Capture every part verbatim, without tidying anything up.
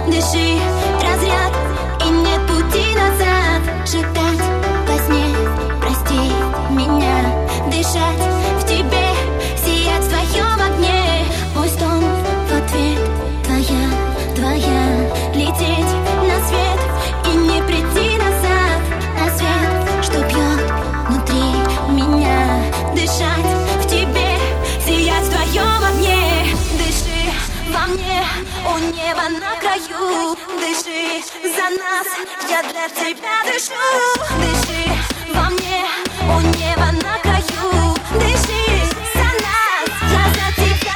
Дыши, разряд, и нет пути назад. Шептать во сне, прости меня. Дышать в тебе, сиять в твоем огне. Мой стон в ответ, твоя, твоя. Лететь на свет и не прийти назад. На свет, что бьет внутри меня. Дышать в тебе, сиять в твоем огне. Дыши во мне, у неба на краю. Дыши за нас, я для тебя дышу. Дыши во мне, у неба на краю. Дыши за нас, я за тебя.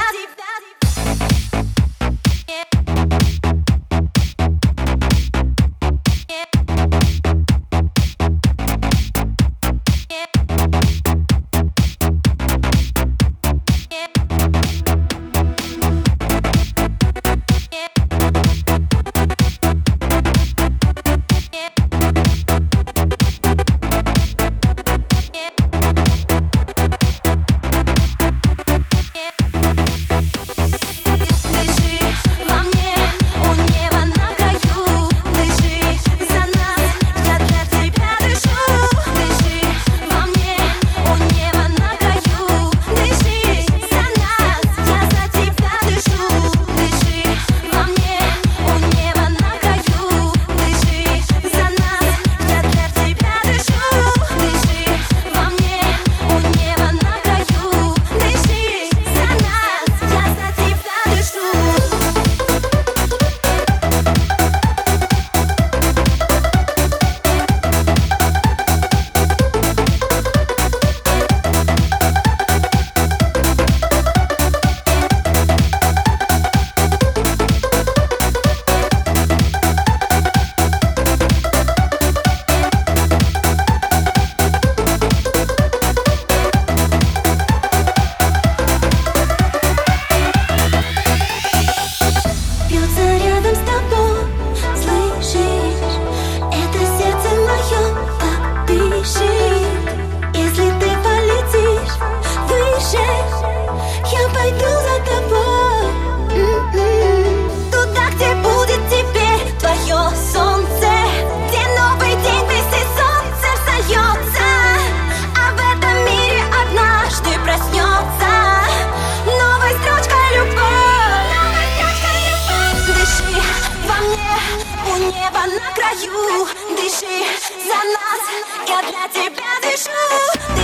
Небо на краю, дыши за нас, я для тебя дышу.